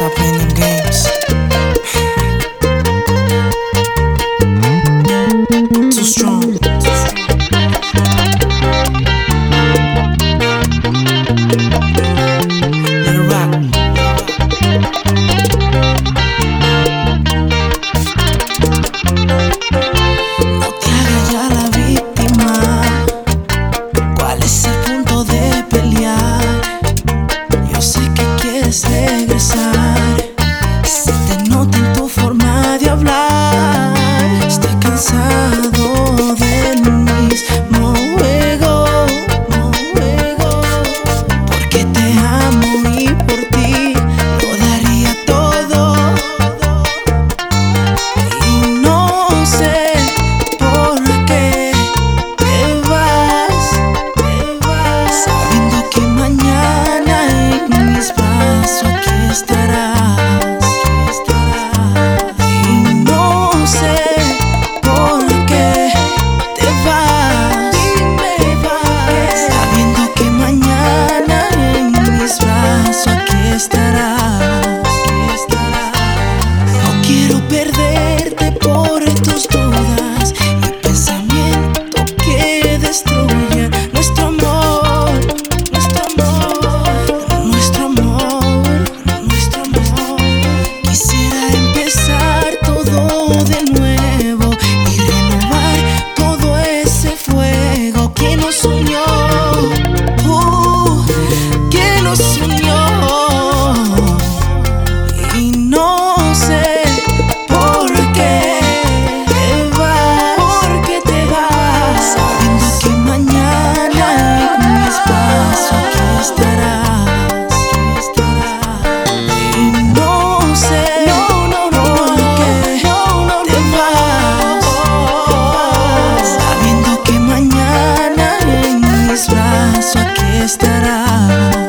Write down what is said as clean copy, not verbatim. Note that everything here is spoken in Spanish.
Stop playing them games. Too strong. Let it rock. No te hagas ya la víctima. ¿Cuál es el punto de pelear? Yo sé que quieres regresar. Se te nota en tu forma de hablar. Estoy cansado del mismo juego, porque te amo y por ti lo daría todo. Y no sé por qué te vas, sabiendo que mañana en mis brazos aquí estarás. Y no sé por qué te vas, sabiendo que mañana en mis brazos aquí estarás. No quiero perderte por tus dudas y pensamiento que destruyen nuestro amor, nuestro amor, nuestro amor, nuestro amor. Quisiera empezar todo de nuevo y renovar todo ese fuego que nos unió, que nos unió. Y no sé por qué te vas, sabiendo que mañana en mis brazos aquí estarás. Y no sé por qué te vas, sabiendo que mañana en mis brazos aquí estarás.